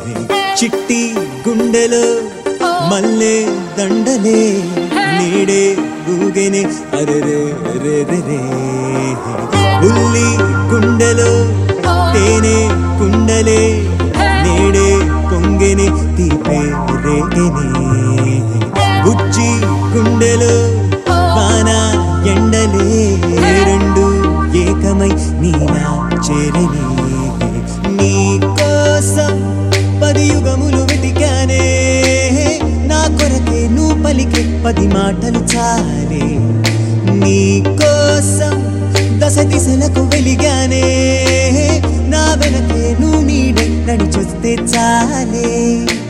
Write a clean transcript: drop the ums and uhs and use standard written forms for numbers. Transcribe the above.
చిట్టి గుండెలో మల్లె దండలే నీడే ఊగెనే అరెరే రెరెరే ఉల్లి గుండెలో తేనె కుండలే నేడే పొంగెనే తీపే రేగెనే బుజ్జి గుండెలో వాన ఎండలే రెండు ఏకమై నీలా చేరనే నీ కోసం 10 యుగములు వెతికానే నా కొరకే నువ్వు పలికే 10 మాటలు చాలే నీ కోసం దశ దిశలకు వెలిగానే నా వెనకే నువ్వు నీడై నడిచొస్తే చాలే